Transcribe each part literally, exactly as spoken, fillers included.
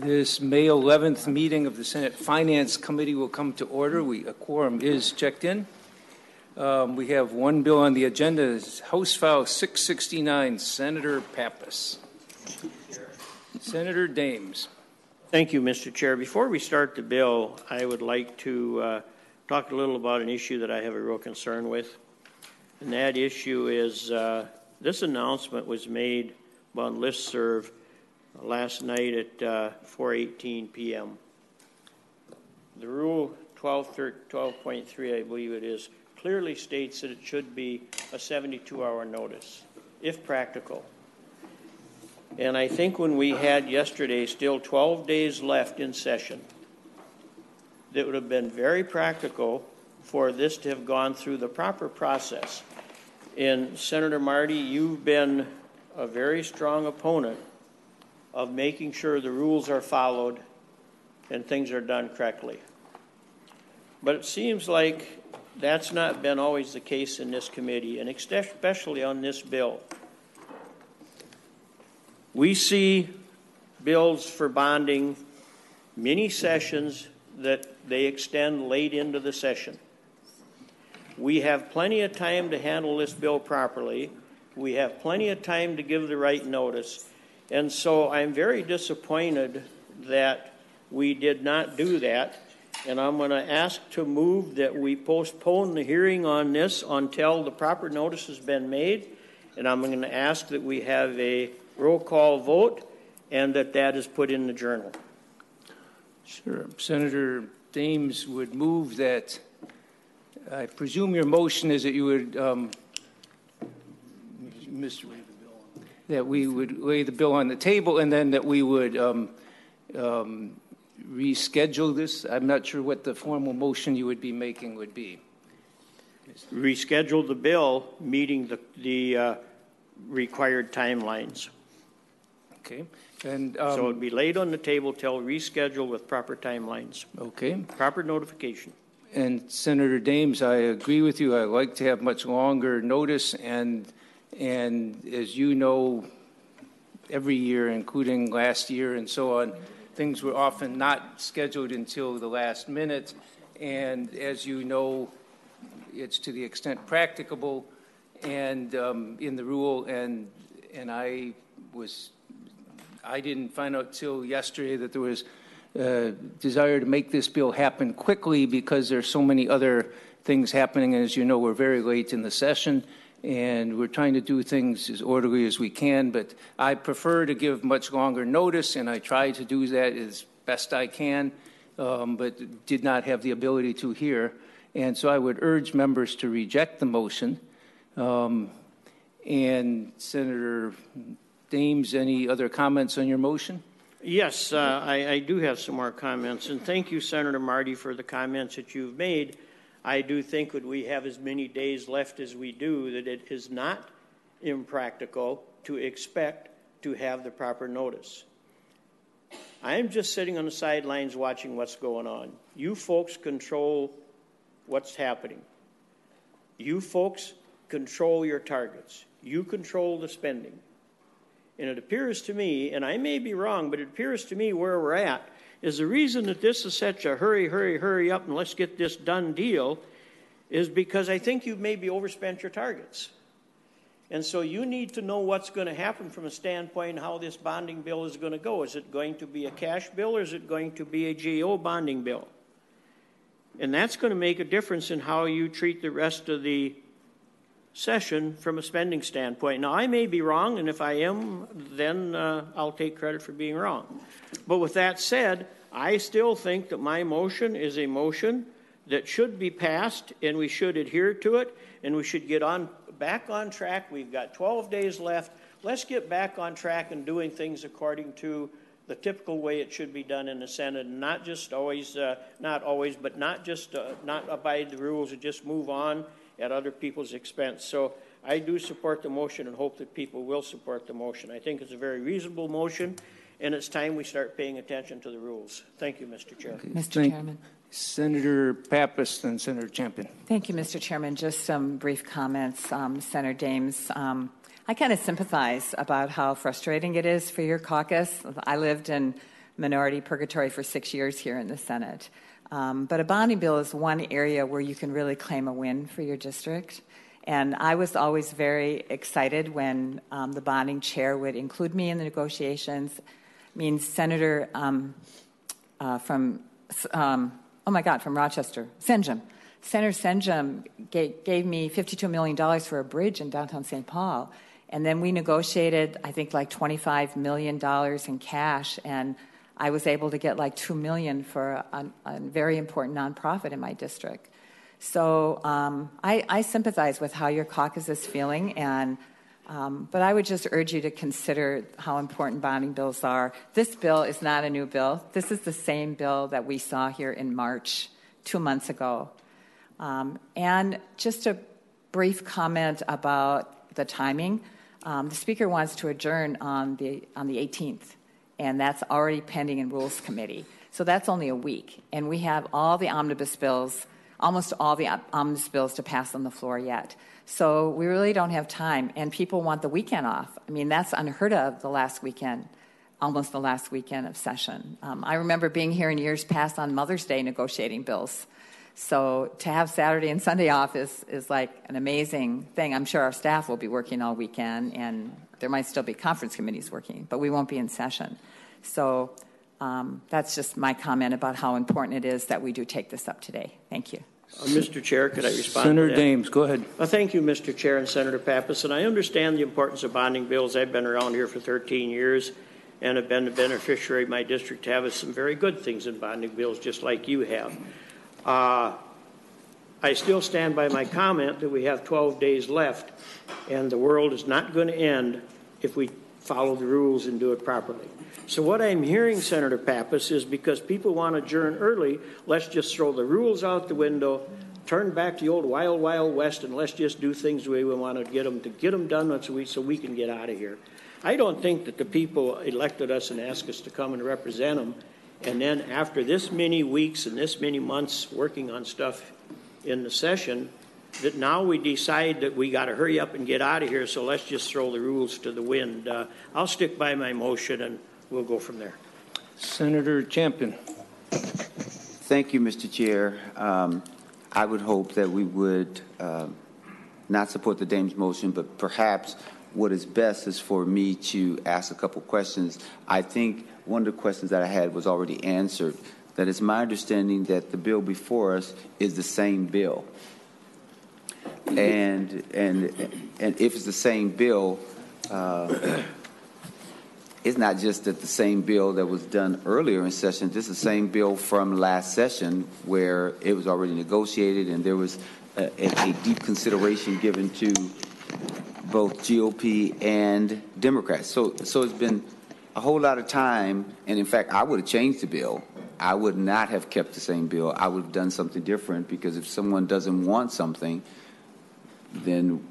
This May eleventh meeting of the Senate Finance Committee will come to order. We, a quorum is checked in. Um, we have one bill on the agenda. It's House File six sixty-nine, Senator Pappas. Senator Dames. Thank you, Mister Chair. Before we start the bill, I would like to uh, talk a little about an issue that I have a real concern with. And that issue is uh, this announcement was made on listserv last night at uh, four eighteen p m The rule twelve point three, I believe it is, clearly states that it should be a seventy-two hour notice, if practical. And I think when we had yesterday still twelve days left in session, that would have been very practical for this to have gone through the proper process. And Senator Marty, you've been a very strong opponent of making sure the rules are followed and things are done correctly. But it seems like that's not been always the case in this committee, and especially on this bill. We see bills for bonding, many sessions that they extend late into the session. We have plenty of time to handle this bill properly. We have plenty of time to give the right notice. And so I'm very disappointed that we did not do that. And I'm going to ask to move that we postpone the hearing on this until the proper notice has been made. And I'm going to ask that we have a roll call vote and that that is put in the journal. Sure. Senator Dames would move that. I presume your motion is that you would, um, Mister that we would lay the bill on the table and then that we would um, um, reschedule this. I'm not sure what the formal motion you would be making would be. Reschedule the bill, meeting the, the uh, required timelines. Okay. And um, so it would be laid on the table till rescheduled with proper timelines. Okay. Proper notification. And Senator Dames, I agree with you. I like to have much longer notice, and and as you know, every year, including last year and so on, things were often not scheduled until the last minute. And as you know, it's to the extent practicable, and um, in the rule. And and I was, I didn't find out till yesterday that there was Uh, desire to make this bill happen quickly because there's so many other things happening. And as you know, we're very late in the session and we're trying to do things as orderly as we can, but I prefer to give much longer notice, and I try to do that as best I can, um, but did not have the ability to here. And so I would urge members to reject the motion. Um, and Senator Dames, any other comments on your motion? Yes, uh, I, I do have some more comments, and thank you, Senator Marty, for the comments that you've made. I do think that we have as many days left as we do, that it is not impractical to expect to have the proper notice. I am just sitting on the sidelines watching what's going on. You folks control what's happening. You folks control your targets. You control the spending. And it appears to me, and I may be wrong, but it appears to me where we're at is the reason that this is such a hurry, hurry, hurry up and let's get this done deal is because I think you've maybe overspent your targets. And so you need to know what's going to happen from a standpoint how this bonding bill is going to go. Is it going to be a cash bill or is it going to be a G O bonding bill? And that's going to make a difference in how you treat the rest of the session from a spending standpoint. Now, I may be wrong, and if I am, then uh, I'll take credit for being wrong. But with that said, I still think that my motion is a motion that should be passed, and we should adhere to it, and we should get on back on track. We've got twelve days left. Let's get back on track and doing things according to the typical way it should be done in the Senate, and not just always, uh, not always, but not just uh, not abide the rules and just move on at other people's expense. So I do support the motion and hope that people will support the motion. I think it's a very reasonable motion, and it's time we start paying attention to the rules. Thank you, Mister Chair. Okay. Mister Thank Chairman. Senator Pappas and Senator Champion. Thank you, Mister Chairman. Just some brief comments. Um, Senator Dames, um, I kind of sympathize about how frustrating it is for your caucus. I lived in minority purgatory for six years here in the Senate. Um, but a bonding bill is one area where you can really claim a win for your district. And I was always very excited when um, the bonding chair would include me in the negotiations. I mean, Senator um, uh, from, um, oh my God, from Rochester, Senjum. Senator Senjum gave, gave me fifty-two million dollars for a bridge in downtown Saint Paul. And then we negotiated, I think, like twenty-five million dollars in cash. And I was able to get like two million dollars for a, a very important nonprofit in my district. So um, I, I sympathize with how your caucus is feeling, and um, but I would just urge you to consider how important bonding bills are. This bill is not a new bill. This is the same bill that we saw here in March, two months ago. Um, and just a brief comment about the timing. Um, the Speaker wants to adjourn on the on the eighteenth, and that's already pending in Rules Committee. So that's only a week, and we have all the omnibus bills. Almost all the omnibus bills to pass on the floor yet. So we really don't have time, and people want the weekend off. I mean, that's unheard of the last weekend, almost the last weekend of session. Um, I remember being here in years past on Mother's Day negotiating bills. So to have Saturday and Sunday off is, is like an amazing thing. I'm sure our staff will be working all weekend, and there might still be conference committees working, but we won't be in session. So Um, that's just my comment about how important it is that we do take this up today. Thank you. Uh, Mister Chair, could I respond Senator to that? Dames, go ahead. Uh, thank you, Mister Chair and Senator Pappas. And I understand the importance of bonding bills. I've been around here for thirteen years and have been a beneficiary of my district to have some very good things in bonding bills, just like you have. Uh, I still stand by my comment that we have twelve days left, and the world is not going to end if we follow the rules and do it properly. So what I'm hearing, Senator Pappas, is because people want to adjourn early, let's just throw the rules out the window, turn back to the old wild, wild west, and let's just do things the way we want to get them, to get them done so we, so we can get out of here. I don't think that the people elected us and asked us to come and represent them, and then after this many weeks and this many months working on stuff in the session, that now we decide that we got to hurry up and get out of here, so let's just throw the rules to the wind. Uh, I'll stick by my motion, and we'll go from there. Senator Champion. Thank you, Mister Chair. Um, I would hope that we would uh, not support the Dames motion, but perhaps what is best is for me to ask a couple questions. I think one of the questions that I had was already answered. That it's my understanding that the bill before us is the same bill. And and and if it's the same bill, uh, it's not just that the same bill that was done earlier in session. This is the same bill from last session where it was already negotiated and there was a, a, a deep consideration given to both G O P and Democrats. So so it's been a whole lot of time. And in fact, I would have changed the bill. I would not have kept the same bill. I would have done something different, because if someone doesn't want something, then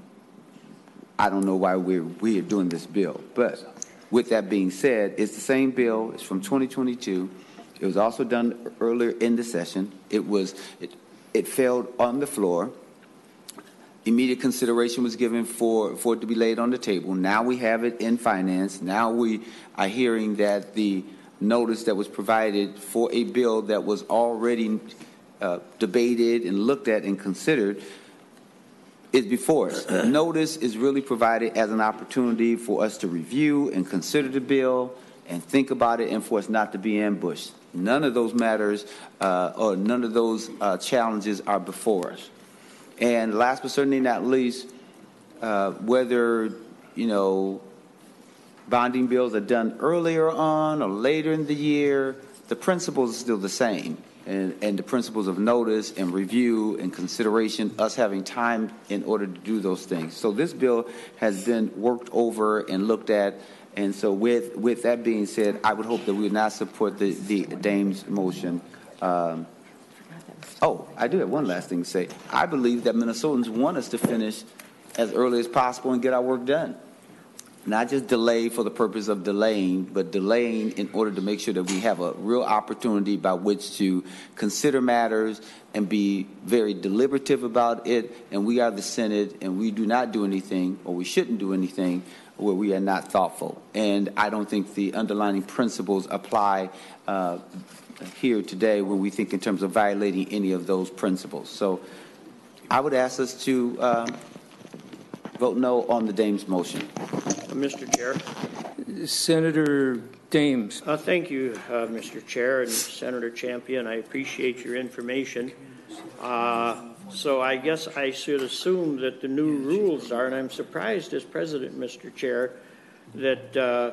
I don't know why we're, we're doing this bill. But with that being said, it's the same bill. It's from twenty twenty-two. It was also done earlier in the session. It was it, it failed on the floor. Immediate consideration was given for, for it to be laid on the table. Now we have it in finance. Now we are hearing that the notice that was provided for a bill that was already uh, debated and looked at and considered is before us. Notice is really provided as an opportunity for us to review and consider the bill and think about it, and for us not to be ambushed. None of those matters uh, or none of those uh, challenges are before us. And last but certainly not least, uh, whether, you know, bonding bills are done earlier on or later in the year, the principles are still the same. And, and the principles of notice and review and consideration, us having time in order to do those things. So this bill has been worked over and looked at. And so with, with that being said, I would hope that we would not support the, the Dames motion. Um, oh, I do have one last thing to say. I believe that Minnesotans want us to finish as early as possible and get our work done. Not just delay for the purpose of delaying, but delaying in order to make sure that we have a real opportunity by which to consider matters and be very deliberative about it. And we are the Senate, and we do not do anything, or we shouldn't do anything, where we are not thoughtful. And I don't think the underlying principles apply uh, here today when we think in terms of violating any of those principles. So I would ask us to um, vote no on the Dames motion. Uh, Mister Chair. Senator Dames. Uh, thank you, uh, Mister Chair and Senator Champion. I appreciate your information. Uh, so I guess I should assume that the new rules are, and I'm surprised as President, Mister Chair, that uh,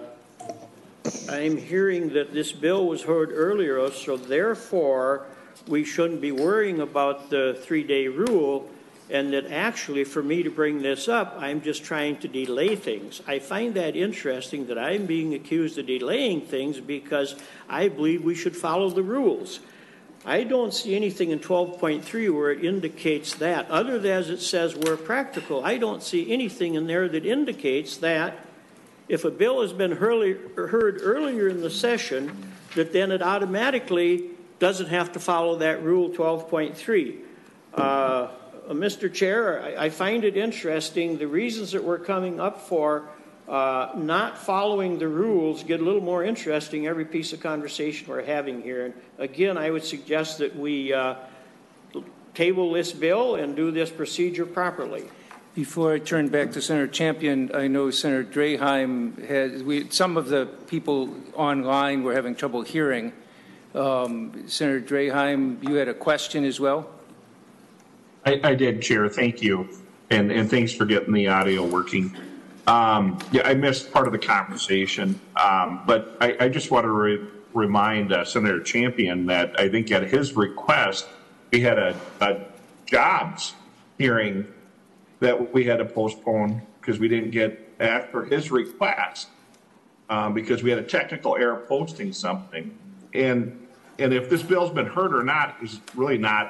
I'm hearing that this bill was heard earlier, so therefore we shouldn't be worrying about the three-day rule, and that actually for me to bring this up, I'm just trying to delay things. I find that interesting that I'm being accused of delaying things because I believe we should follow the rules. I don't see anything in twelve point three where it indicates that. Other than as it says we're practical, I don't see anything in there that indicates that if a bill has been heard earlier in the session, that then it automatically doesn't have to follow that rule twelve point three. Uh, Mister Chair, I, I find it interesting. The reasons that we're coming up for uh, not following the rules get a little more interesting every piece of conversation we're having here. And again, I would suggest that we uh, table this bill and do this procedure properly. Before I turn back to Senator Champion, I know Senator Draheim had, we, some of the people online were having trouble hearing. Um, Senator Draheim, you had a question as well? I, I did, Chair. Thank you. And, and thanks for getting the audio working. Um, yeah, I missed part of the conversation, um, but I, I just want to re remind uh, Senator Champion that I think at his request, we had a, a jobs hearing that we had to postpone because we didn't get, after his request, um, because we had a technical error posting something. And, and if this bill's been heard or not is really not,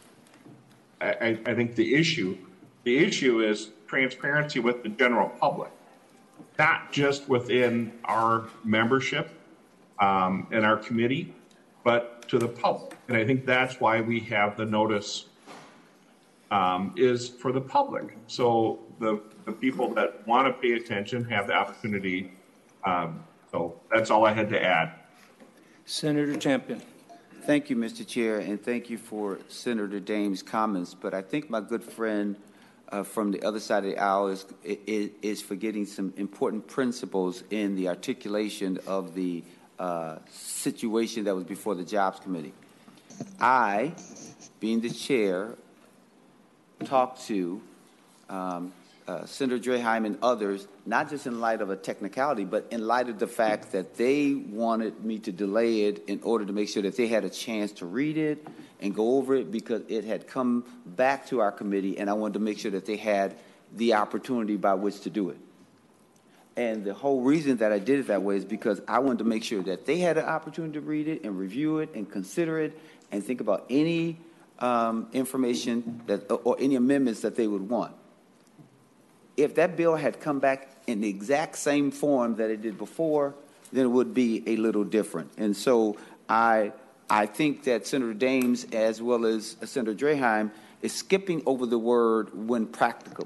I, I think, the issue. The issue is transparency with the general public, not just within our membership um, and our committee, but to the public. And I think that's why we have the notice um, is for the public. So the, the people that want to pay attention have the opportunity. Um, so that's all I had to add. Senator Champion. Thank you, Mister Chair, and thank you for Senator Dames' comments. But I think my good friend uh, from the other side of the aisle is, is, is forgetting some important principles in the articulation of the uh, situation that was before the Jobs Committee. I, being the chair, talked to um, uh, Senator Draheim and others, not just in light of a technicality, but in light of the fact that they wanted me to delay it in order to make sure that they had a chance to read it and go over it because it had come back to our committee, and I wanted to make sure that they had the opportunity by which to do it. And the whole reason that I did it that way is because I wanted to make sure that they had an opportunity to read it and review it and consider it and think about any um, information that, or any amendments that they would want. If that bill had come back in the exact same form that it did before, then it would be a little different. And so I, I think that Senator Dames, as well as Senator Draheim, is skipping over the word "when practical."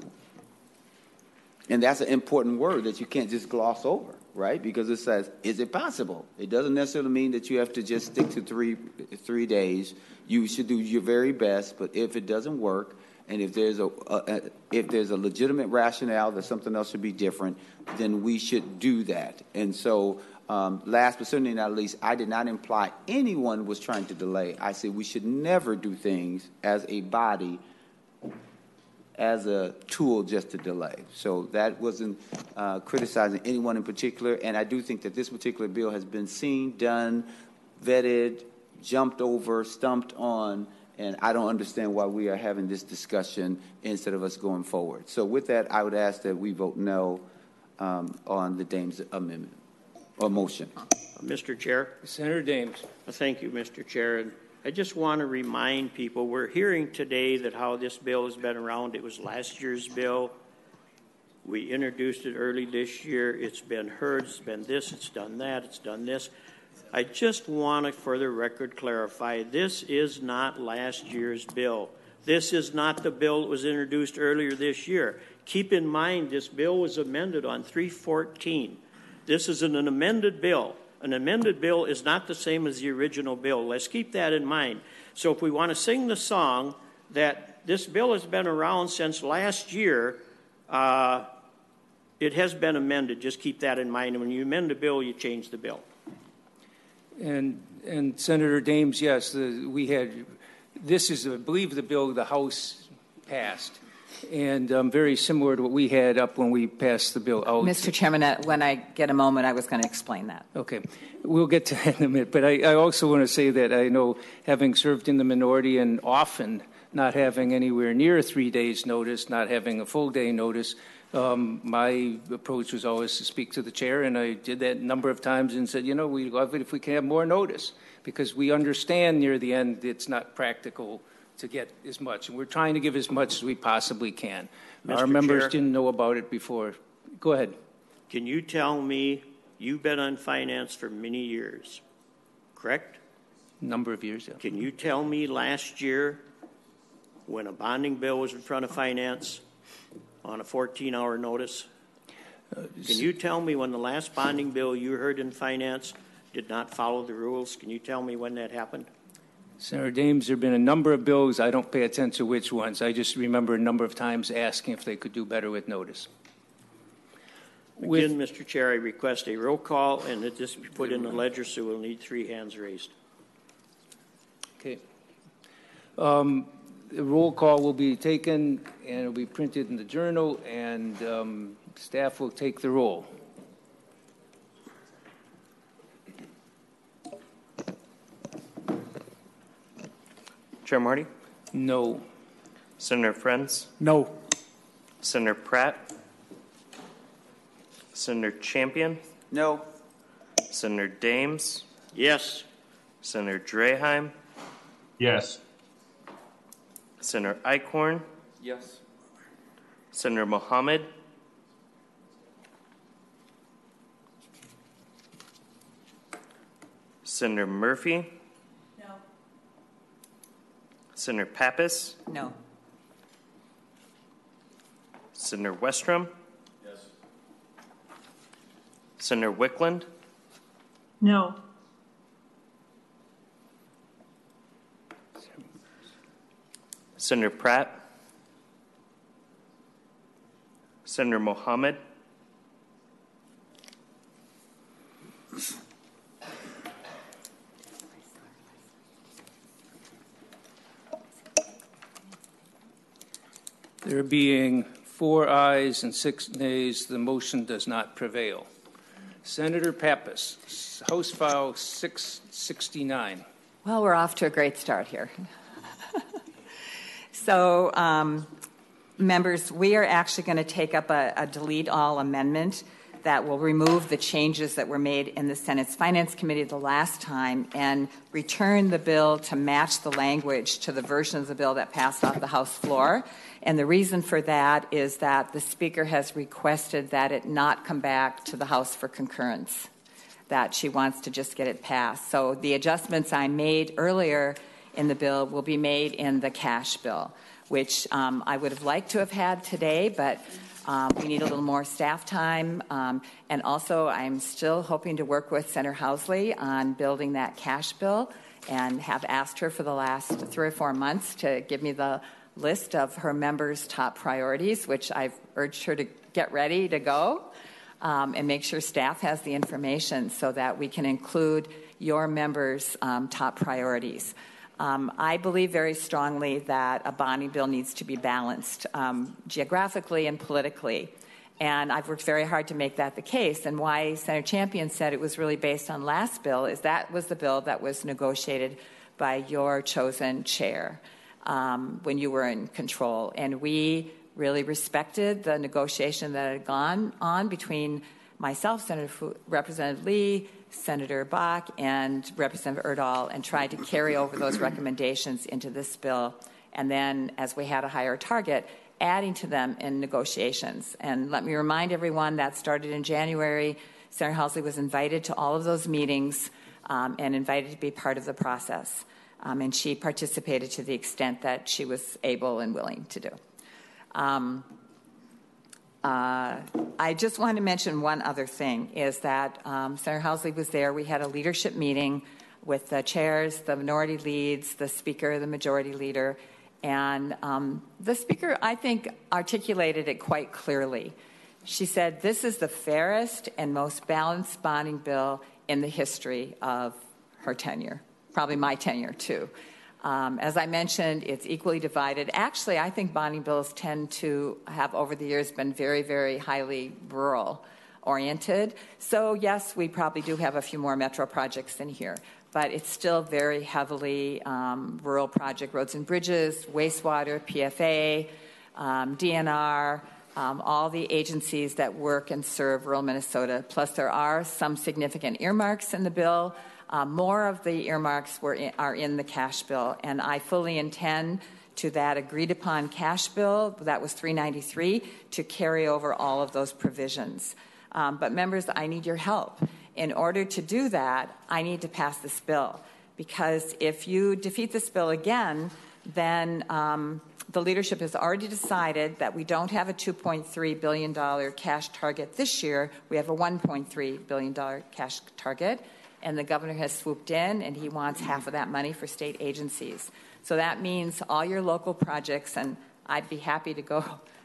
And that's an important word that you can't just gloss over, right? Because it says, is it possible? It doesn't necessarily mean that you have to just stick to three, three days. You should do your very best, but if it doesn't work, and if there's a, a if there's a legitimate rationale that something else should be different, then we should do that. And so, um, last but certainly not least, I did not imply anyone was trying to delay. I said we should never do things as a body as a tool just to delay. So that wasn't uh, criticizing anyone in particular. And I do think that this particular bill has been seen, done, vetted, jumped over, stumped on. And I don't understand why we are having this discussion instead of us going forward. So with that, I would ask that we vote no um, on the Dames amendment or motion. Mister Chair. Senator Dames. Thank you, Mister Chair. And I just want to remind people, we're hearing today that how this bill has been around. It was last year's bill. We introduced it early this year. It's been heard. It's been this. It's done that. It's done this. I just want to, for the record, clarify, this is not last year's bill. This is not the bill that was introduced earlier this year. Keep in mind, this bill was amended on three fourteen. This is an, an amended bill. An amended bill is not the same as the original bill. Let's keep that in mind. So if we want to sing the song that this bill has been around since last year, uh, it has been amended. Just keep that in mind. And when you amend a bill, you change the bill. And, and Senator Dames, yes, the, we had, this is, I believe, the bill the House passed, and um, very similar to what we had up when we passed the bill out. Mister Chairman, uh, when I get a moment, I was going to explain that. Okay. We'll get to that in a minute. But I, I also want to say that I know, having served in the minority and often not having anywhere near three days' notice, not having a full day notice, Um, my approach was always to speak to the chair, and I did that a number of times and said, you know, we'd love it if we can have more notice, because we understand near the end it's not practical to get as much, and we're trying to give as much as we possibly can. Mister Our members Chair, didn't know about it before. Go ahead. Can you tell me, you've been on finance for many years, correct? Number of years, yeah. Can you tell me last year when a bonding bill was in front of finance on a fourteen-hour notice? Can you tell me when the last bonding bill you heard in finance did not follow the rules? Can you tell me when that happened? Senator Dames, there have been a number of bills. I don't pay attention to which ones. I just remember a number of times asking if they could do better with notice. Again, With, Mister Chair, I request a roll call and that this be put in the ledger, so we'll need three hands raised. okay. Um, the roll call will be taken and it will be printed in the journal, and um, staff will take the roll. Chair Marty? No. Senator Friends? No. Senator Pratt? Senator Champion? No. Senator Dames? Yes. Senator Draheim? Yes. Senator Eichhorn? Yes. Senator Mohammed? Senator Murphy? No. Senator Pappas? No. Senator Westrom? Yes. Senator Wickland? No. Senator Pratt? Senator Mohammed? There being four ayes and six nays, the motion does not prevail. Senator Pappas, House File six sixty-nine. Well, we're off to a great start here. So, um, members, we are actually going to take up a, a delete all amendment that will remove the changes that were made in the Senate's Finance Committee the last time and return the bill to match the language to the version of the bill that passed off the House floor. And the reason for that is that the Speaker has requested that it not come back to the House for concurrence, that she wants to just get it passed. So the adjustments I made earlier in the bill will be made in the cash bill, which um, I would have liked to have had today, but um, we need a little more staff time. Um, and also, I'm still hoping to work with Senator Housley on building that cash bill, and have asked her for the last three or four months to give me the list of her members' top priorities, which I've urged her to get ready to go, um, and make sure staff has the information so that we can include your members' um, top priorities. Um, I believe very strongly that a bonding bill needs to be balanced um, geographically and politically. And I've worked very hard to make that the case. And why Senator Champion said it was really based on last bill is that was the bill that was negotiated by your chosen chair um, when you were in control. And we really respected the negotiation that had gone on between myself, Senator Fu- Representative Lee, Senator Bach, and Representative Erdahl, and tried to carry over those recommendations into this bill. And then, as we had a higher target, adding to them in negotiations. And let me remind everyone that started in January. Senator Housley was invited to all of those meetings um, and invited to be part of the process. Um, and she participated to the extent that she was able and willing to do. Um, uh, I just want to mention one other thing, is that um, Senator Housley was there. We had a leadership meeting with the chairs, the minority leads, the speaker, the majority leader, and um, the speaker, I think, articulated it quite clearly. She said, this is the fairest and most balanced bonding bill in the history of her tenure, probably my tenure too. Um, as I mentioned, it's equally divided. Actually, I think bonding bills tend to have, over the years, been very, very highly rural oriented. So yes, we probably do have a few more metro projects in here, but it's still very heavily um, rural project, roads and bridges, wastewater, P F A, um, D N R, um, all the agencies that work and serve rural Minnesota. Plus, there are some significant earmarks in the bill. Uh, more of the earmarks were in, are in the cash bill, and I fully intend to that agreed upon cash bill, that was three ninety-three, to carry over all of those provisions. Um, but members, I need your help. In order to do that, I need to pass this bill, because if you defeat this bill again, then um, the leadership has already decided that we don't have a two point three billion dollars cash target this year. We have a one point three billion dollars cash target. And the governor has swooped in, and he wants half of that money for state agencies. So that means all your local projects, and I'd be happy to go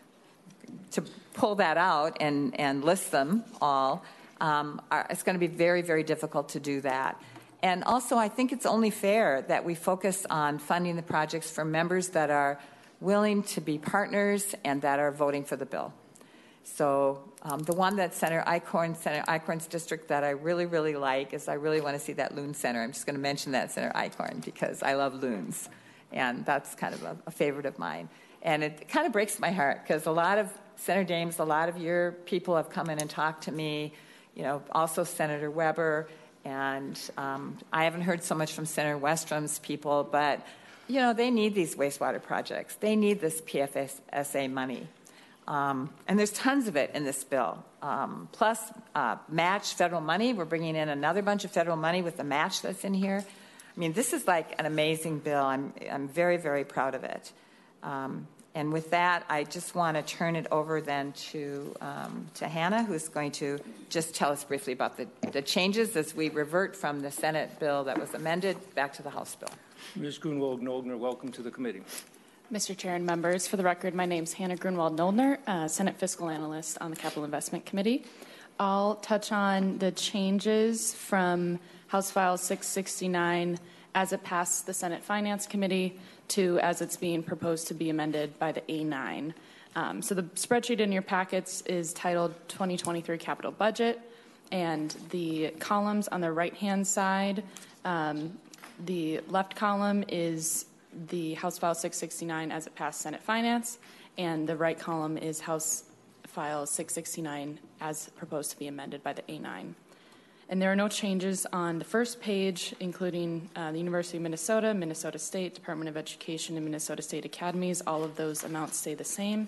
to pull that out and, and list them all. Um, are, it's going to be very, very difficult to do that. And also, I think it's only fair that we focus on funding the projects for members that are willing to be partners and that are voting for the bill. So um, the one that Senator Eichhorn, Senator Eichhorn's district that I really, really like is I really want to see that loon center. I'm just going to mention that, Senator Eichhorn, because I love loons. And that's kind of a, a favorite of mine. And it kind of breaks my heart, because a lot of, Senator Dames, a lot of your people have come in and talked to me, you know, also Senator Weber. And um, I haven't heard so much from Senator Westrum's people, but, you know, they need these wastewater projects. They need this P F S A money. Um, and there's tons of it in this bill. Um, plus, uh, match federal money. We're bringing in another bunch of federal money with the match that's in here. I mean, this is like an amazing bill. I'm, I'm very, very proud of it. Um, and with that, I just want to turn it over then to, um, to Hannah, who's going to just tell us briefly about the, the changes as we revert from the Senate bill that was amended back to the House bill. Miz Grunwald-Noldner, welcome to the committee. Mister Chair and members, for the record, my name is Hannah Grunwald-Noldner, uh, Senate Fiscal Analyst on the Capital Investment Committee. I'll touch on the changes from House File six sixty-nine as it passed the Senate Finance Committee to as it's being proposed to be amended by the A nine. Um, so the spreadsheet in your packets is titled twenty twenty-three Capital Budget, and the columns on the right-hand side, um, the left column is the House File six sixty-nine as it passed Senate Finance, and the right column is House File six sixty-nine as proposed to be amended by the A nine. And there are no changes on the first page, including uh, the University of Minnesota, Minnesota State, Department of Education, and Minnesota State Academies. All of those amounts stay the same.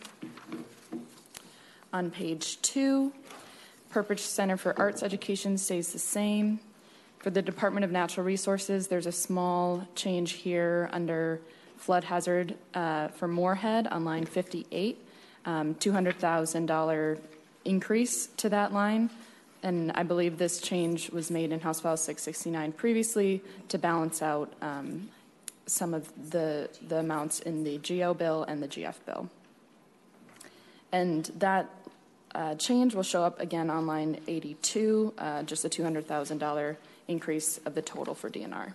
On page two, Purpose Center for Arts Education stays the same. For the Department of Natural Resources, there's a small change here under flood hazard uh, for Moorhead on line fifty-eight, um, two hundred thousand dollars increase to that line. And I believe this change was made in House File six sixty-nine previously to balance out um, some of the, the amounts in the G O bill and the G F bill. And that uh, change will show up again on line eighty-two, uh, just a two hundred thousand dollars increase of the total for D N R.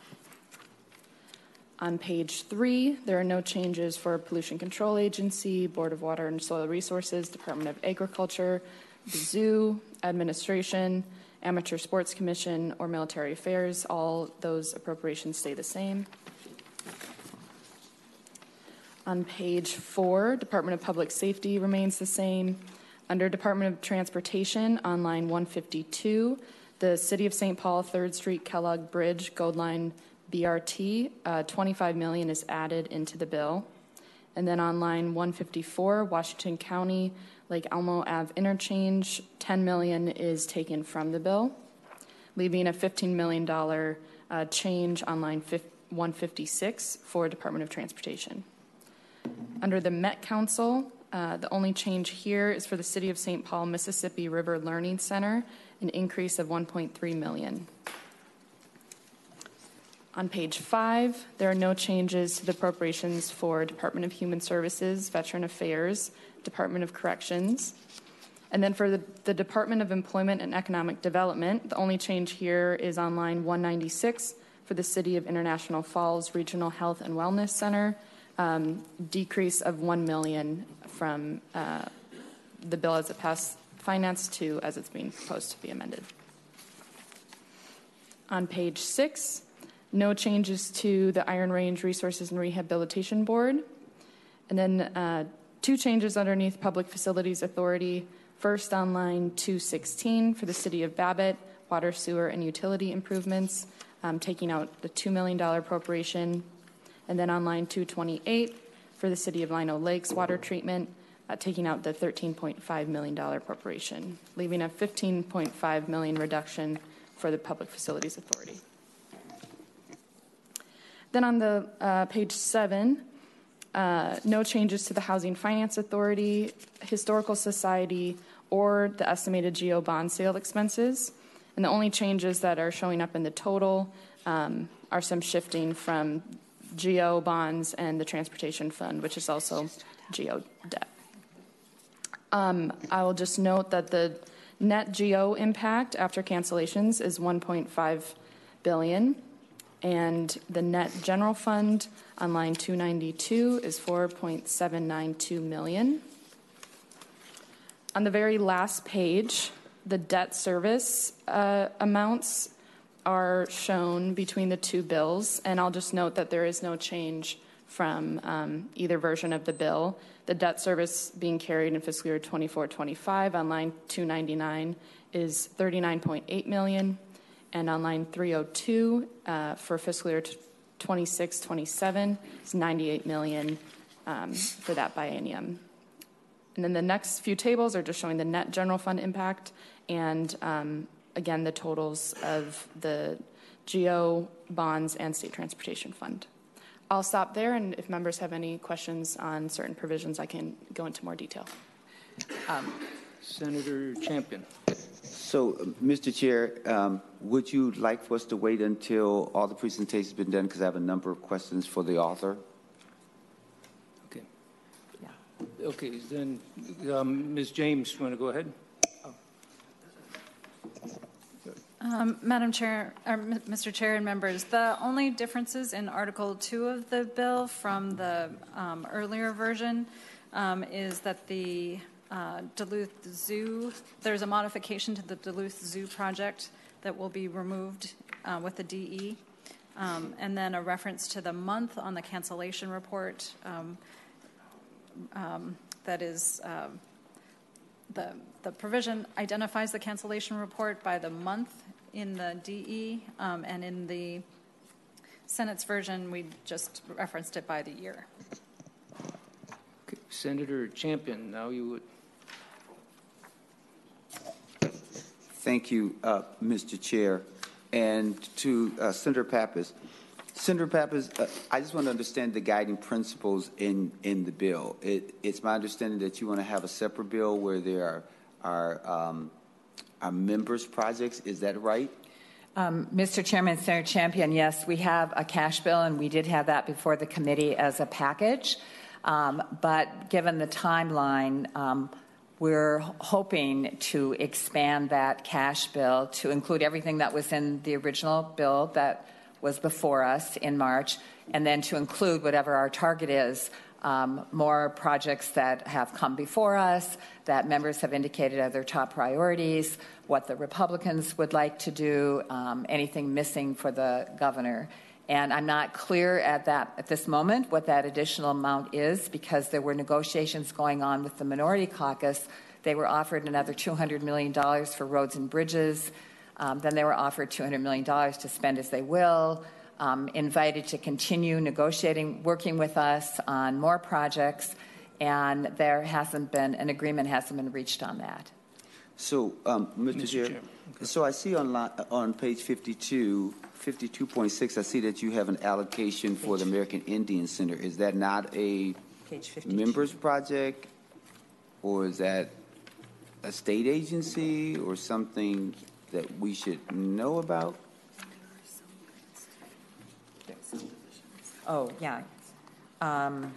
On page three, there are no changes for Pollution Control Agency, Board of Water and Soil Resources, Department of Agriculture, the Zoo, Administration, Amateur Sports Commission, or Military Affairs. All those appropriations stay the same. On page four, Department of Public Safety remains the same. Under Department of Transportation, on line one fifty-two, the City of Saint Paul, third Street, Kellogg Bridge, Gold Line B R T, uh, twenty-five million dollars is added into the bill. And then on line one fifty-four, Washington County, Lake Elmo Ave Interchange, ten million dollars is taken from the bill, leaving a fifteen million dollars uh, change on line one fifty-six for Department of Transportation. Under the Met Council, uh, the only change here is for the City of Saint Paul, Mississippi River Learning Center, an increase of one point three million dollars. On page five, there are no changes to the appropriations for Department of Human Services, Veteran Affairs, Department of Corrections. And then for the, the Department of Employment and Economic Development, the only change here is on line one ninety-six for the City of International Falls Regional Health and Wellness Center, um, decrease of one million dollars from uh, the bill as it passed finance to as it's being proposed to be amended. On page six, no changes to the Iron Range Resources and Rehabilitation Board. And then uh, two changes underneath Public Facilities Authority. First on line two sixteen for the City of Babbitt, water, sewer, and utility improvements, um, taking out the two million dollars appropriation. And then on line two twenty-eight for the City of Lino Lakes, water treatment, uh, taking out the thirteen point five million dollars appropriation, leaving a fifteen point five million dollars reduction for the Public Facilities Authority. Then on the uh, page seven, uh, no changes to the Housing Finance Authority, Historical Society, or the estimated G O bond sale expenses. And the only changes that are showing up in the total um, are some shifting from G O bonds and the Transportation Fund, which is also G O debt. Um, I will just note that the net G O impact after cancellations is one point five billion dollars. And the net general fund on line two ninety-two is four point seven nine two million dollars. On the very last page, the debt service uh, amounts are shown between the two bills, and I'll just note that there is no change from um, either version of the bill. The debt service being carried in fiscal year twenty-four twenty-five on line two ninety-nine is thirty-nine point eight million dollars. And on line three oh two uh, for fiscal year twenty-six twenty-seven is ninety-eight million dollars um, for that biennium. And then the next few tables are just showing the net general fund impact and, um, again, the totals of the G O bonds and state transportation fund. I'll stop there, and if members have any questions on certain provisions, I can go into more detail. Um, Senator Champion. So, uh, Mister Chair, um, would you like for us to wait until all the presentations have been done? Because I have a number of questions for the author. Okay. Yeah. Okay, then, um, Miz James, you want to go ahead? Um, Madam Chair, or Mister Chair and members, the only differences in Article two of the bill from the um, earlier version um, is that the Uh, Duluth Zoo, there's a modification to the Duluth Zoo project that will be removed uh, with the D E, um, and then a reference to the month on the cancellation report um, um, that is um, the, the provision identifies the cancellation report by the month in the D E, um, and in the Senate's version we just referenced it by the year. Okay. Senator Champion, now you would. Thank you, uh, Mister Chair. And to uh, Senator Pappas. Senator Pappas, uh, I just want to understand the guiding principles in, in the bill. It, it's my understanding that you want to have a separate bill where there are, are, um, are members' projects. Is that right? Um, Mister Chairman, Senator Champion, yes, we have a cash bill, and we did have that before the committee as a package. Um, but given the timeline, um, we're hoping to expand that cash bill to include everything that was in the original bill that was before us in March, and then to include whatever our target is, um, more projects that have come before us, that members have indicated are their top priorities, what the Republicans would like to do, um, anything missing for the governor. And I'm not clear at that at this moment what that additional amount is, because there were negotiations going on with the minority caucus. They were offered another two hundred million dollars for roads and bridges. Um, then they were offered two hundred million dollars to spend as they will, um, invited to continue negotiating, working with us on more projects, and there hasn't been, an agreement hasn't been reached on that. So, um, Mister Mister Chair, Chair. So I see on li- on page fifty-two, fifty-two point six, I see that you have an allocation for the American Indian Center. Is that not a Page fifty-two. members project, or is that a state agency or something that we should know about? Oh, yeah. Um,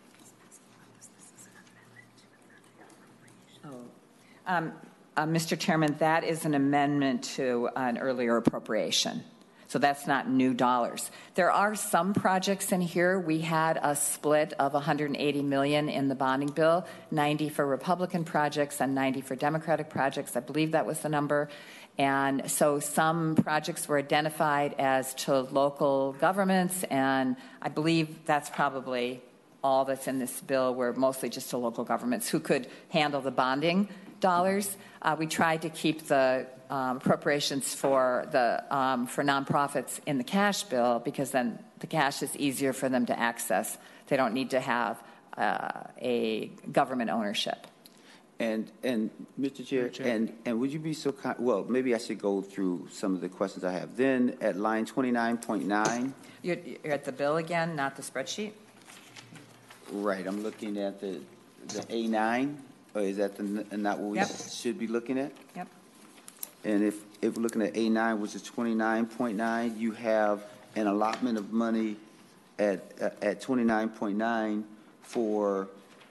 oh. Um, uh, Mister Chairman, that is an amendment to an earlier appropriation. So that's not new dollars. There are some projects in here. We had a split of one hundred eighty million dollars in the bonding bill, ninety for Republican projects and ninety for Democratic projects. I believe that was the number. And so some projects were identified as to local governments, and I believe that's probably all that's in this bill, were mostly just to local governments who could handle the bonding dollars. Uh, we tried to keep the um, appropriations for the um, for nonprofits in the cash bill, because then the cash is easier for them to access. They don't need to have uh, a government ownership. And, and Mister Chair, Chair. and, and would you be so kind, well, maybe I should go through some of the questions I have. Then at line twenty-nine point nine, You're, you're at the bill again, not the spreadsheet? right, I'm looking at the, the A nine, or is that the, not what we Yep. should be looking at? Yep. And if, if we're looking at A nine, which is twenty-nine point nine, you have an allotment of money at, uh, at twenty-nine point nine for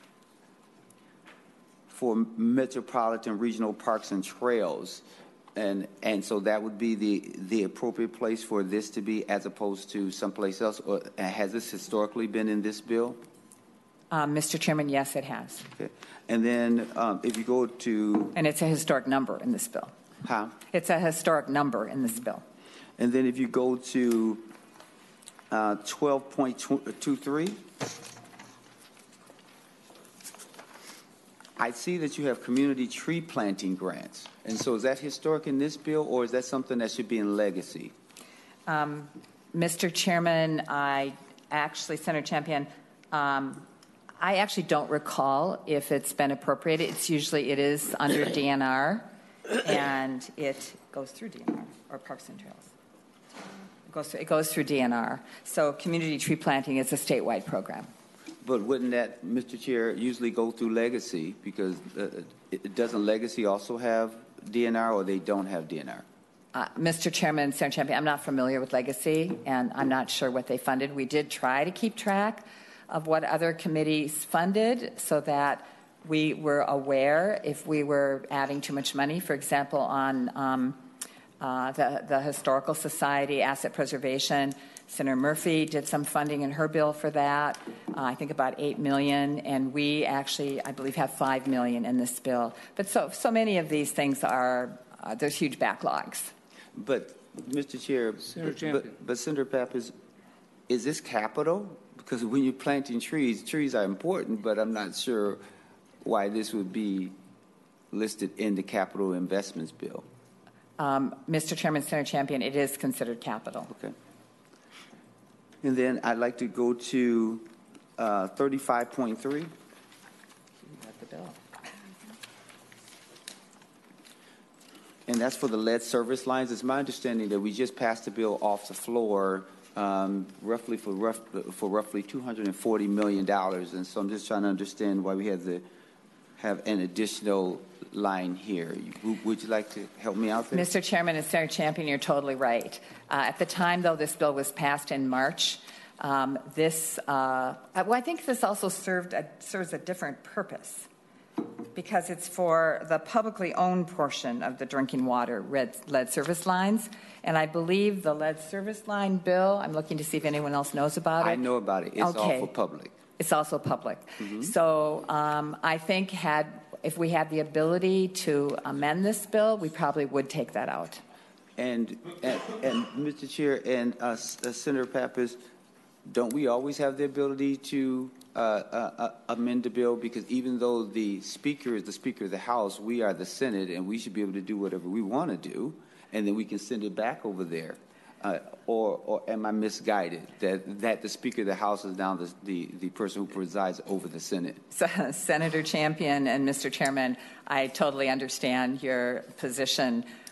for metropolitan regional parks and trails. And, and so that would be the, the appropriate place for this to be, as opposed to someplace else? Or has this historically been in this bill? Um, Mister Chairman, yes, it has. Okay. And then um, if you go to... And it's a historic number in this bill. Huh? It's a historic number in this bill. And then if you go to uh, twelve point two three, I see that you have community tree planting grants. And so is that historic in this bill, or is that something that should be in legacy? Um, Mister Chairman, I actually, Senator Champion, um, I actually don't recall if it's been appropriated. It's usually, it is under D N R, and it goes through D N R, or Parks and Trails. It goes through, it goes through D N R. So community tree planting is a statewide program. But wouldn't that, Mister Chair, usually go through legacy? Because uh, it, doesn't legacy also have D N R, or they don't have D N R? Uh, Mister Chairman, Senator Champion, I'm not familiar with legacy, and I'm not sure what they funded. We did try to keep track of what other committees funded so that we were aware if we were adding too much money. For example, on um, uh, the, the Historical Society Asset Preservation, Senator Murphy did some funding in her bill for that, uh, I think about eight million dollars, and we actually, I believe, have five million dollars in this bill. But so, so many of these things are, uh, there's huge backlogs. But, Mister Chair, Senator but, Champion. but, but Senator Pappas, is this capital? Because when you're planting trees, trees are important, but I'm not sure why this would be listed in the capital investments bill. Um, Mister Chairman, Senator Champion, it is considered capital. Okay. And then I'd like to go to uh, thirty-five point three. The bill. And that's for the lead service lines. It's my understanding that we just passed the bill off the floor, um, roughly for rough, for roughly two hundred forty million dollars. And so I'm just trying to understand why we have to have an additional line here. You, would you like to help me out there? Mister Chairman and Senator Champion, you're totally right. Uh, at the time, though, this bill was passed in March. Um, this, uh, well, I think this also served a, serves a different purpose, because it's for the publicly owned portion of the drinking water lead, lead service lines. And I believe the lead service line bill, I'm looking to see if anyone else knows about it. I know about it. It's Okay. all for public. It's also public. Mm-hmm. So um, I think had if we had the ability to amend this bill, we probably would take that out. And, and, and Mister Chair and uh, S- uh, Senator Pappas, don't we always have the ability to uh, uh, uh, amend the bill? Because even though the Speaker is the Speaker of the House, we are the Senate, and we should be able to do whatever we want to do, and then we can send it back over there. Uh, or, or am I misguided that, that the Speaker of the House is now the, the, the person who presides over the Senate? So, Senator Champion and Mister Chairman, I totally understand your position.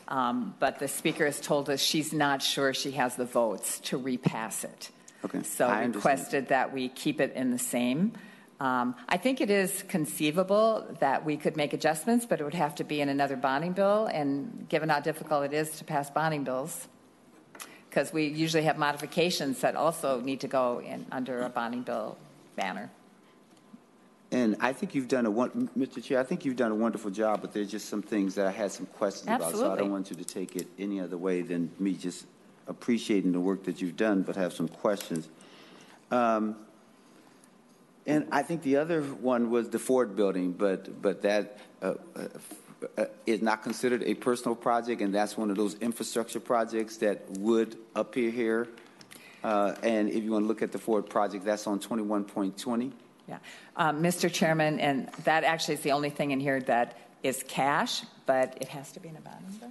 Um, but the speaker has told us she's not sure she has the votes to repass it. Okay. So I understand. requested that we keep it in the same. Um, I think it is conceivable that we could make adjustments, but it would have to be in another bonding bill. And given how difficult it is to pass bonding bills, because we usually have modifications that also need to go in under a bonding bill banner. And I think you've done a one, Mister Chair. I think you've done a wonderful job, but there's just some things that I had some questions about. So I Absolutely. don't want you to take it any other way than me just appreciating the work that you've done, but have some questions. Um, and I think the other one was the Ford building, but but that uh, uh, is not considered a personal project, and that's one of those infrastructure projects that would appear here. Uh, and if you want to look at the Ford project, that's on twenty-one point twenty. Yeah, um, Mister Chairman, and that actually is the only thing in here that is cash, but it has to be in a bonding bill.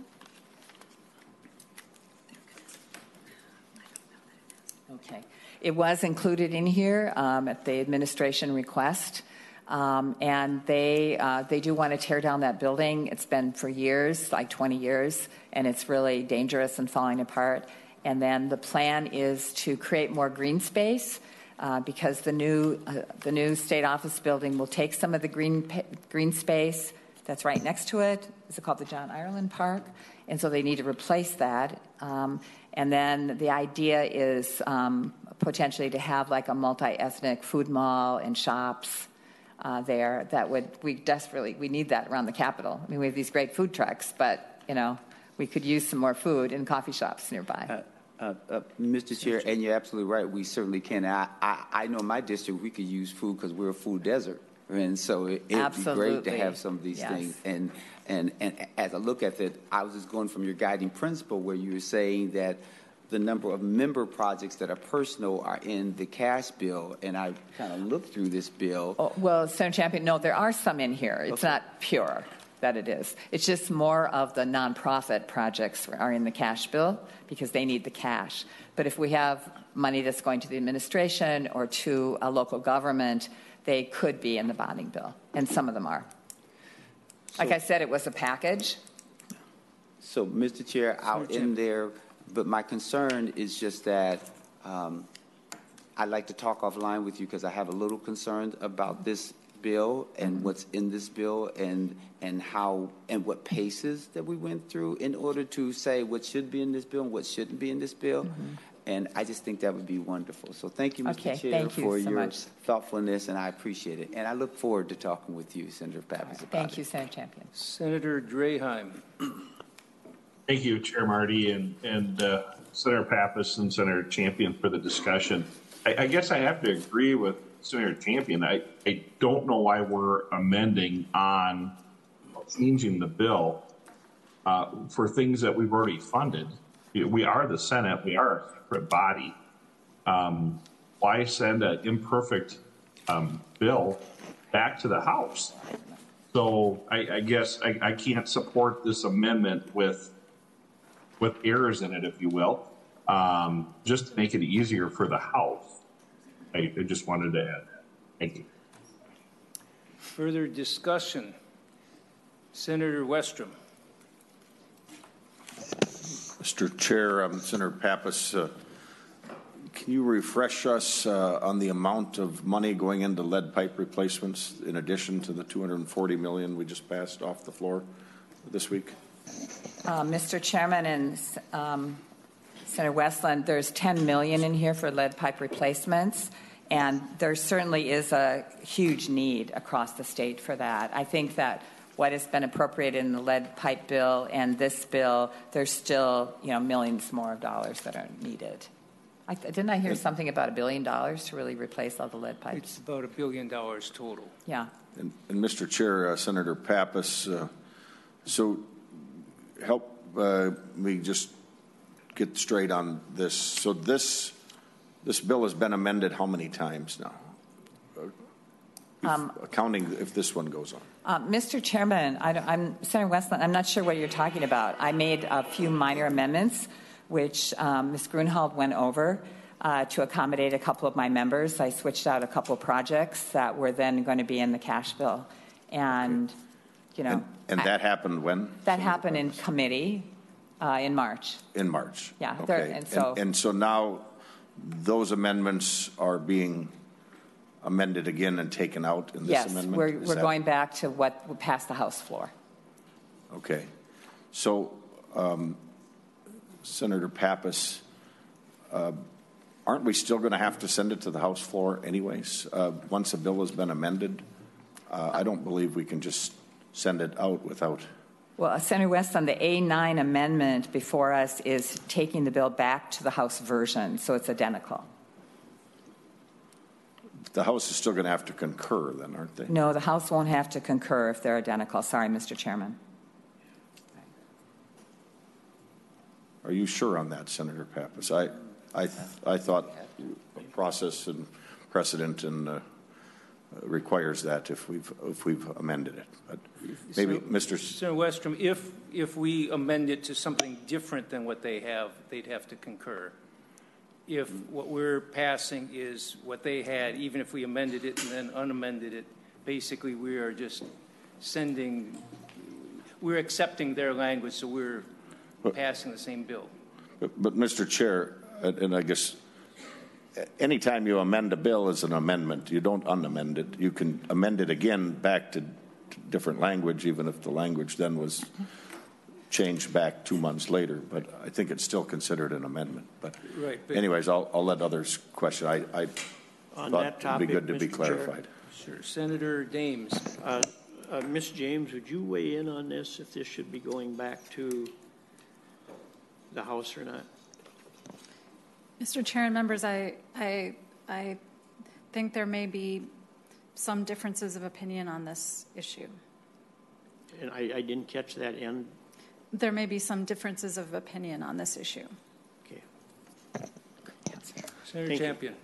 Okay, it was included in here um, at the administration request, um, and they uh, they do want to tear down that building. It's been for years, like twenty years, and it's really dangerous and falling apart. And then the plan is to create more green space. Uh, because the new uh, the new state office building will take some of the green pa- green space that's right next to it. Is it called the John Ireland Park? And so they need to replace that. Um, and then the idea is um, potentially to have like a multi-ethnic food mall and shops uh, there. That would we desperately we need that around the Capitol. I mean, we have these great food trucks, but you know we could use some more food in coffee shops nearby. Uh, Uh, uh, Mister Chair, and you're absolutely right. We certainly can. I, I, I know in my district we could use food because we're a food desert, and so it, it'd be great to have some of these Yes. things. And and and as I look at it, I was just going from your guiding principle where you were saying that the number of member projects that are personal are in the cash bill, and I kind of looked through this bill. Oh, well, Senator Champion, no, there are some in here. It's Okay. not pure. That it is. It's just more of the nonprofit projects are in the cash bill because they need the cash. But if we have money that's going to the administration or to a local government, they could be in the bonding bill, and some of them are. Like I said, it was a package. So, Mister Chair, out Chair. in there, but my concern is just that um, I'd like to talk offline with you because I have a little concern about this bill and what's in this bill and and how and what paces that we went through in order to say what should be in this bill and what shouldn't be in this bill. Mm-hmm. And I just think that would be wonderful. So thank you, Mister Okay, Chair, thank you for so your much. thoughtfulness, and I appreciate it. And I look forward to talking with you, Senator Pappas, about Thank it. you, Senator Champion. Senator Draheim. Thank you, Chair Marty and, and uh, Senator Pappas and Senator Champion for the discussion. I, I guess I have to agree with Senator Champion. I, I don't know why we're amending on changing the bill uh, for things that we've already funded. We are the Senate. We are a separate body. Um, why send an imperfect um, bill back to the House? So I, I guess I, I can't support this amendment with with errors in it, if you will, um, just to make it easier for the House. I, I just wanted to add that. Thank you. Further discussion. Senator Westrom. Mister Chair, um, Senator Pappas, uh, can you refresh us uh, on the amount of money going into lead pipe replacements in addition to the two hundred forty million dollars we just passed off the floor this week? Uh, Mister Chairman and um, Senator Westland, there's ten million dollars in here for lead pipe replacements, and there certainly is a huge need across the state for that. I think that what has been appropriated in the lead pipe bill and this bill, there's still, you know, millions more of dollars that are needed. I, didn't I hear something about a billion dollars to really replace all the lead pipes? It's about a billion dollars total. Yeah. And, and Mister Chair, uh, Senator Pappas, uh, so help uh, me just get straight on this. So this this bill has been amended how many times now? If, um, accounting if this one goes on. Uh, Mister Chairman, I I'm Senator Westland. I'm not sure what you're talking about. I made a few minor amendments, which um, Miz Grunhold went over uh, to accommodate a couple of my members. I switched out a couple of projects that were then going to be in the cash bill, and you know, And, and that I, happened when? that happened in committee. Uh, in March. In March? Yeah, there- Okay. and so- And so now those amendments are being amended again and taken out in this Yes, amendment? we're, Is we're that- going back to what passed the House floor. Okay. So, um, Senator Pappas, uh, aren't we still going to have to send it to the House floor anyways, uh, once a bill has been amended? Uh, I don't believe we can just send it out without. Well, Senator Weston, the A nine amendment before us is taking the bill back to the House version, so it's identical. The House is still going to have to concur then, aren't they? No, the House won't have to concur if they're identical. Sorry, Mister Chairman. Are you sure on that, Senator Pappas? I, I, I thought process and precedent and uh, requires that if we've if we've amended it. But maybe, So, Mister Senator Westrom, if, if we amend it to something different than what they have, they'd have to concur. If what we're passing is what they had, even if we amended it and then unamended it, basically we are just sending, we're accepting their language, so we're passing the same bill. But, but Mister Chair, and and I guess anytime you amend a bill is an amendment. You don't unamend it. You can amend it again back to, to different language, even if the language then was changed back two months later. But I think it's still considered an amendment. But, Right, but- anyways, I'll, I'll let others question. I, I On thought that it'd topic, be good to be Mister Chair. clarified. Sure. Senator Dames. Uh, uh, Miz James, would you weigh in on this, if this should be going back to the House or not? Mister Chair and members, I, I, I think there may be some differences of opinion on this issue. And I, I didn't catch that end. There may be some differences of opinion on this issue. Okay. Senator Thank you. Champion.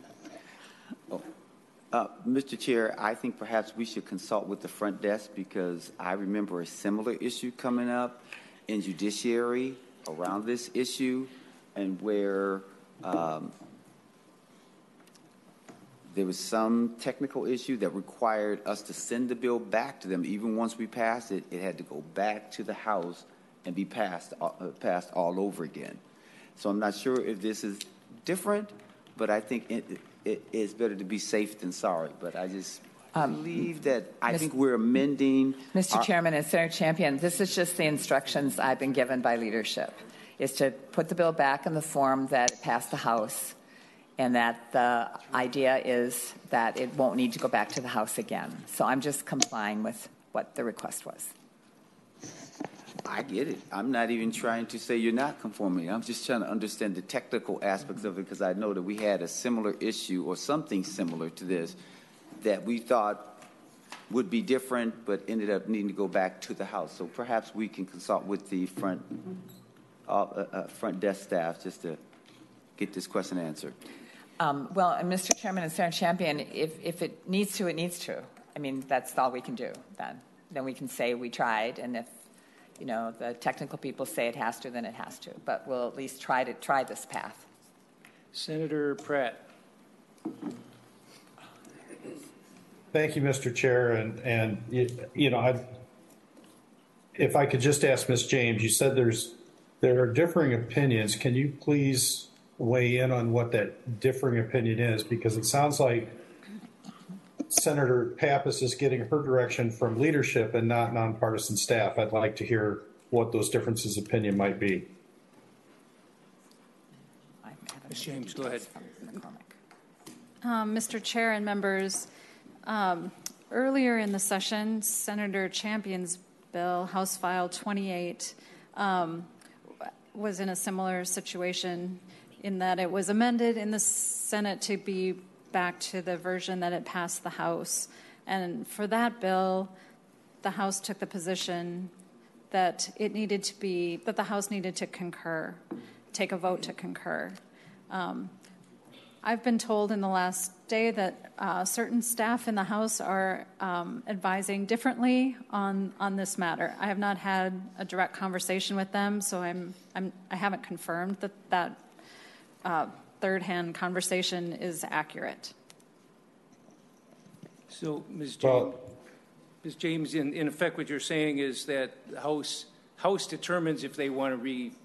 Uh, Mister Chair, I think perhaps we should consult with the front desk because I remember a similar issue coming up in judiciary around this issue and where um, there was some technical issue that required us to send the bill back to them. Even once we passed it, it had to go back to the House and be passed, uh, passed all over again. So I'm not sure if this is different, but I think it, it is better to be safe than sorry. But I just believe that I think we're amending. Mister our- Chairman and Senator Champion, this is just the instructions I've been given by leadership, is to put the bill back in the form that it passed the House, and that the idea is that it won't need to go back to the House again. So I'm just complying with what the request was. I get it. I'm not even trying to say you're not conforming. I'm just trying to understand the technical aspects of it because I know that we had a similar issue or something similar to this that we thought would be different but ended up needing to go back to the House. So perhaps we can consult with the front, uh, uh, front desk staff just to get this question answered. Um, well, and Mister Chairman and Senator Champion, if, if it needs to, it needs to. I mean, that's all we can do then. Then we can say we tried, and if you know, the technical people say it has to, then it has to. But we'll at least try to try this path. Senator Pratt. Thank you, Mister Chair. And, and you, you know, I, if I could just ask Miz James, you said there's there are differing opinions. Can you please weigh in on what that differing opinion is? Because it sounds like Senator Pappas is getting her direction from leadership and not nonpartisan staff. I'd like to hear what those differences of opinion might be. Miz James, go ahead. Um, Mister Chair and members, um, earlier in the session, Senator Champion's bill, House File twenty-eight, um, was in a similar situation in that it was amended in the Senate to be back to the version that it passed the House. And for that bill, the House took the position that it needed to be, that the House needed to concur, take a vote to concur. Um, I've been told in the last day that uh, certain staff in the House are um, advising differently on, on this matter. I have not had a direct conversation with them, so I'm, I'm, I haven't confirmed that that uh, third-hand conversation is accurate. So, Miz James, Well, Miz James, in, in effect, what you're saying is that the House House determines if they want to re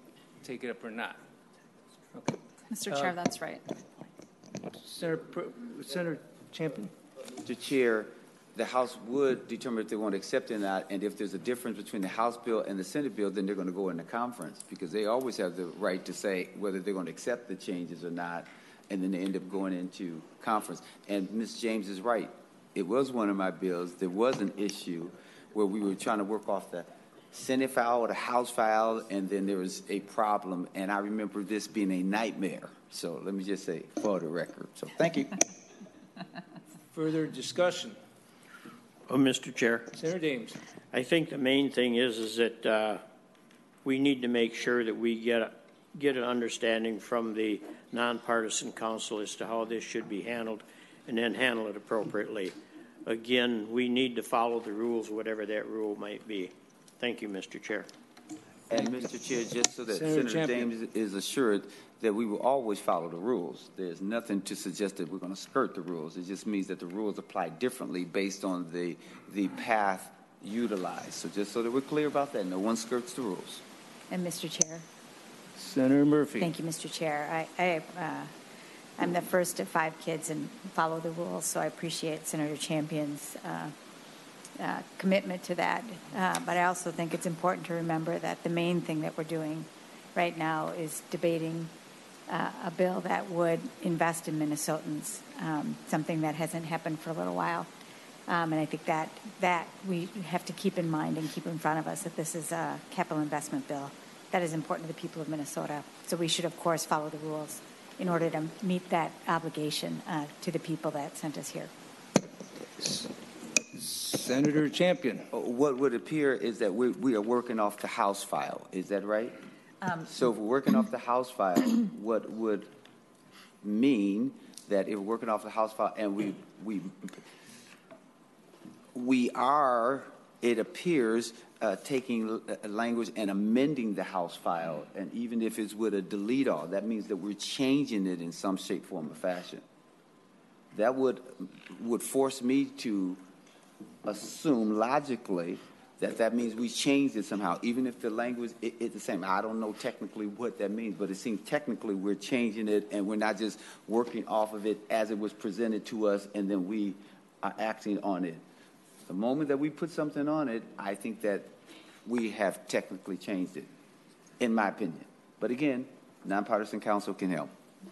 take it up or not. Okay. Mister Chair, that's right. Senator, Pro- Senator Champion? Mister Chair, the House would determine if they want to accept it or not, and if there's a difference between the House bill and the Senate bill, then they're going to go into conference, because they always have the right to say whether they're going to accept the changes or not, and then they end up going into conference. And Miz James is right. It was one of my bills. There was an issue where we were trying to work off the Senate file or the House file, and then there was a problem, and I remember this being a nightmare. So let me just say, for the record. So thank you. Further discussion? Oh, Mister Chair, Senator Dames. I think the main thing is is that uh, we need to make sure that we get a, get an understanding from the nonpartisan council as to how this should be handled, and then handle it appropriately. Again, we need to follow the rules, whatever that rule might be. Thank you, Mister Chair. And Mister Chair, just so that Senator Senator Champion. James is assured that we will always follow the rules. There's nothing to suggest that we're going to skirt the rules. It just means that the rules apply differently based on the the path utilized. So just so that we're clear about that, no one skirts the rules. And Mister Chair. Senator Murphy. Thank you, Mister Chair. I, I, uh, I'm the first of five kids and follow the rules, so I appreciate Senator Champion's uh, uh, commitment to that. Uh, but I also think it's important to remember that the main thing that we're doing right now is debating uh, a bill that would invest in Minnesotans, um, something that hasn't happened for a little while. Um, and I think that that we have to keep in mind and keep in front of us that this is a capital investment bill that is important to the people of Minnesota. So we should, of course, follow the rules in order to meet that obligation uh, to the people that sent us here. Senator Champion. What would appear is that we, we are working off the House file. Is that right? Um, So if we're working off the House file, what would mean that if we're working off the House file and we we we are, it appears, uh, taking uh, language and amending the House file, and even if it's with a delete all, that means that we're changing it in some shape, form, or fashion. That would would force me to assume logically that that means we changed it somehow, even if the language is it, the same. I don't know technically what that means, but it seems technically we're changing it, and we're not just working off of it as it was presented to us, and then we are acting on it. The moment that we put something on it, I think that we have technically changed it, in my opinion. But again, nonpartisan counsel can help.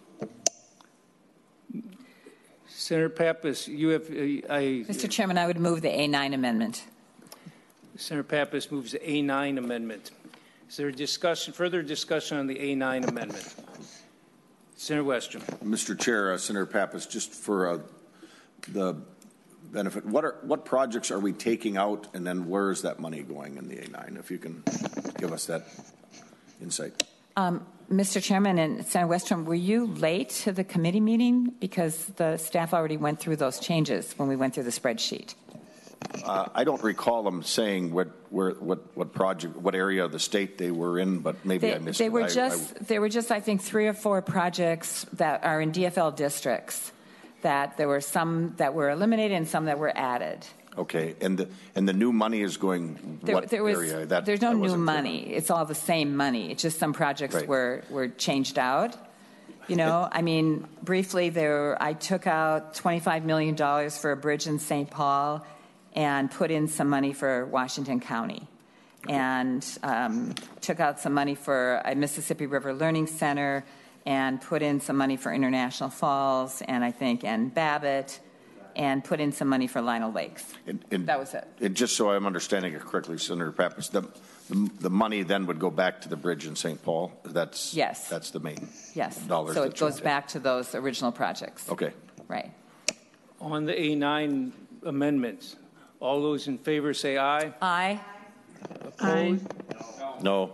Senator Pappas, you have, uh, I... Mister Chairman, I would move the A nine amendment. Senator Pappas moves the A nine amendment. Is there a discussion, further discussion on the A nine amendment? Senator Westrom. Mister Chair, uh, Senator Pappas, just for uh, the benefit, what are what projects are we taking out, and then where is that money going in the A nine? If you can give us that insight. Um, Mister Chairman and Senator Westrom, were you late to the committee meeting? Because the staff already went through those changes when we went through the spreadsheet. Uh, I don't recall them saying what, where, what, what project, what area of the state they were in, but maybe They, I missed they it. were I- just, I- they were just, I think, three or four projects that are in D F L districts. That there were some that were eliminated and some that were added. Okay, and the, and the new money is going There, what there was, area? That, there's no I new wasn't clear money. It's all the same money. It's just some projects Right. were, were changed out. You know, I mean, briefly, there I took out twenty-five million dollars for a bridge in Saint Paul and put in some money for Washington County. And um, took out some money for a Mississippi River Learning Center and put in some money for International Falls and I think and Babbitt and put in some money for Lionel Lakes. And, and, That was it. And just so I'm understanding it correctly, Senator Pappas, the, the, the money then would go back to the bridge in Saint Paul? That's, Yes. that's the main Yes. dollars. So that it you goes take. back to those original projects. Okay. Right. On the A nine amendments, all those in favor say aye. Aye. Opposed? No.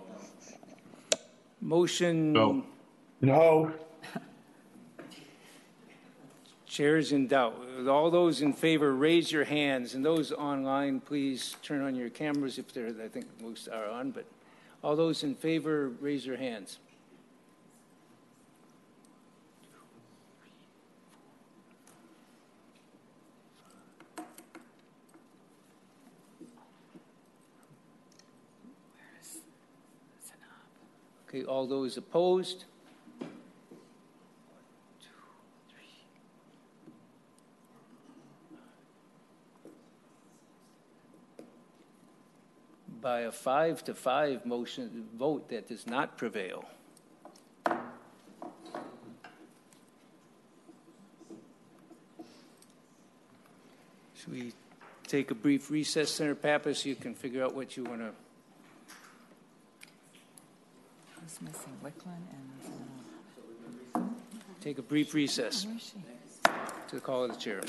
Motion. No. No. Chair is in doubt. All those in favor, raise your hands, and those online, please turn on your cameras if they're, I think most are on, but all those in favor, raise your hands. Okay, all those opposed? By a five to five motion vote, that does not prevail. Should we take a brief recess, Senator Pappas? You can figure out what you want to. Who's missing? Wickland and. Uh, Take a brief recess where is she? to the call of the chair.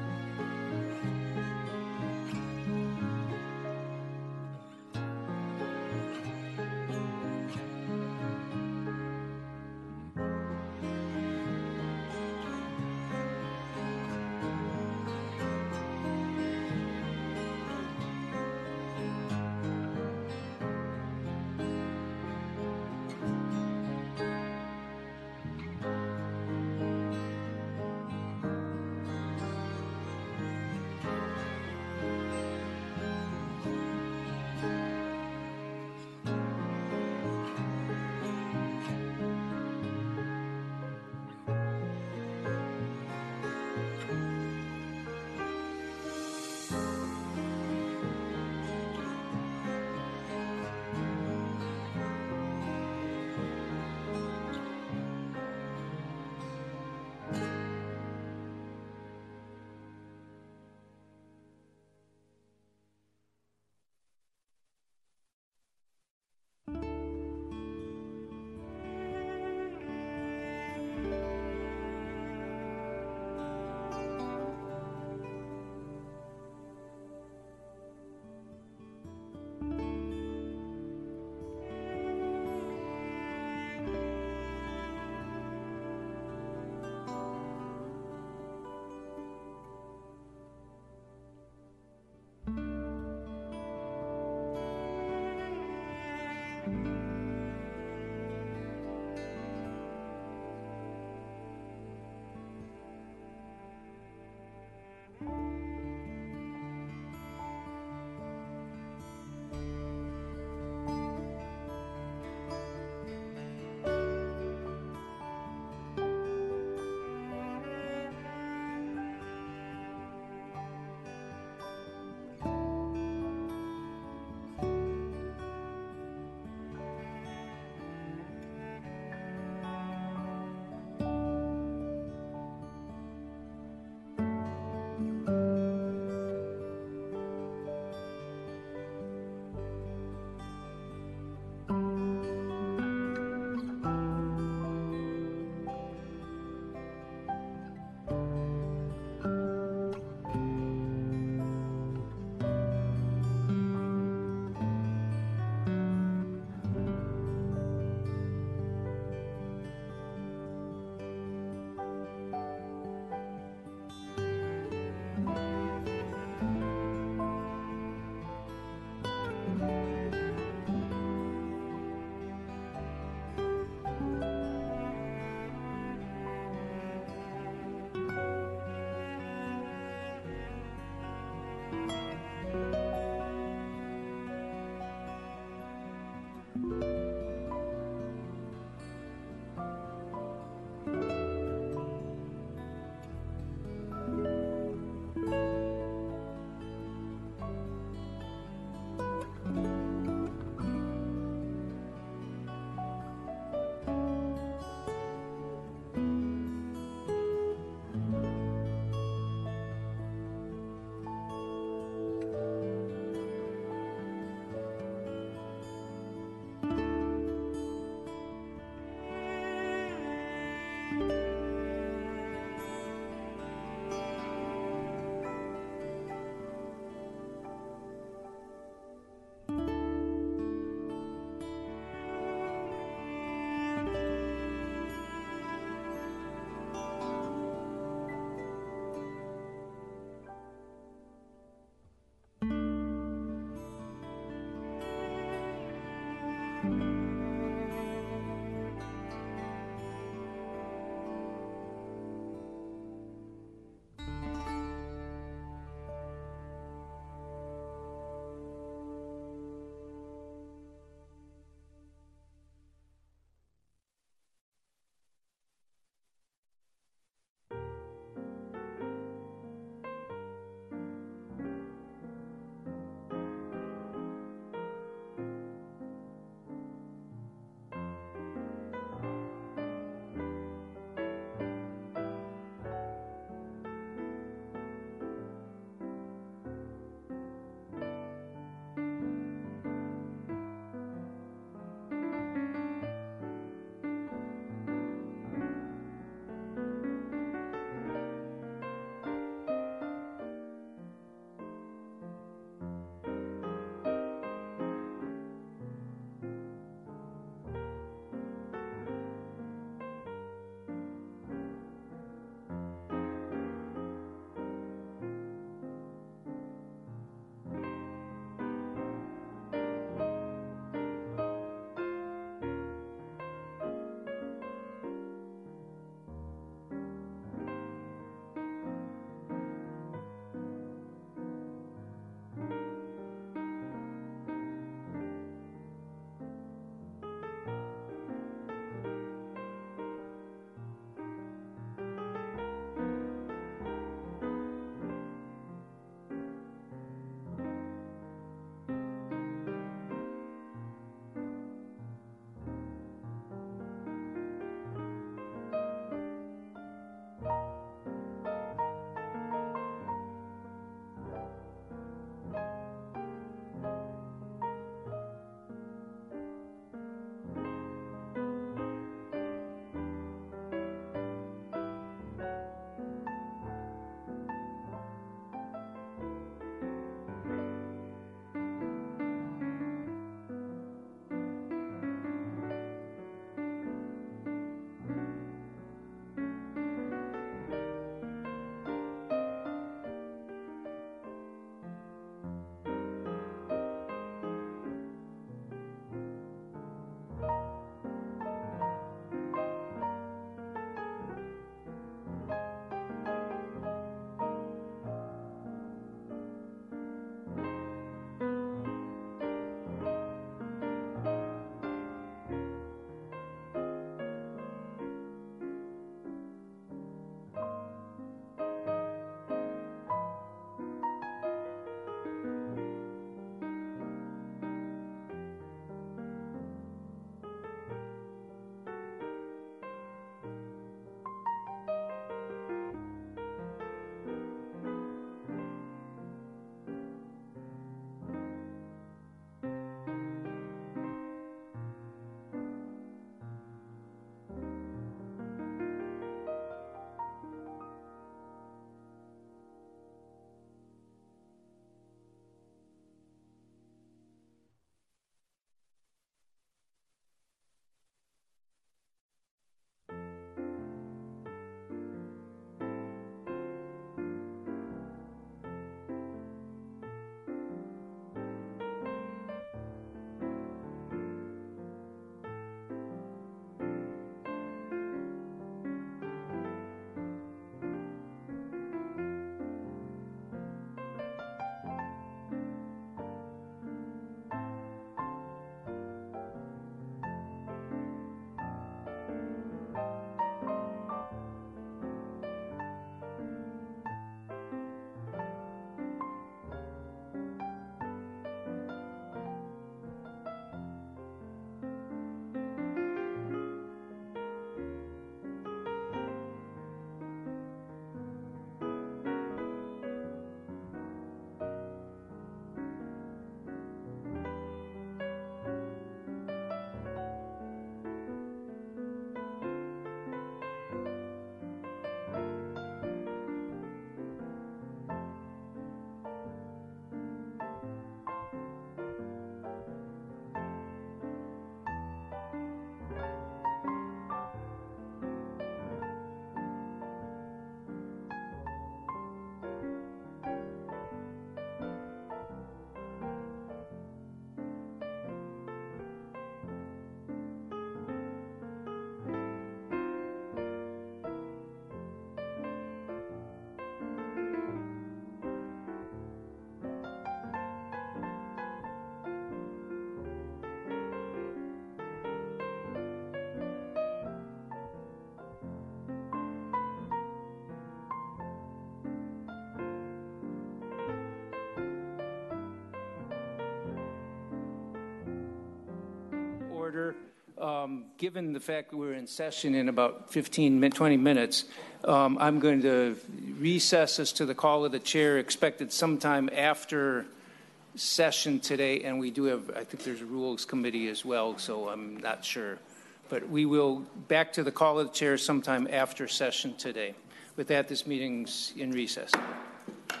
order. Um, given the fact that we're in session in about fifteen, twenty minutes, um, I'm going to recess us to the call of the chair expected sometime after session today. And we do have, I think there's a rules committee as well, so I'm not sure. But we will back to the call of the chair sometime after session today. With that, this meeting's in recess.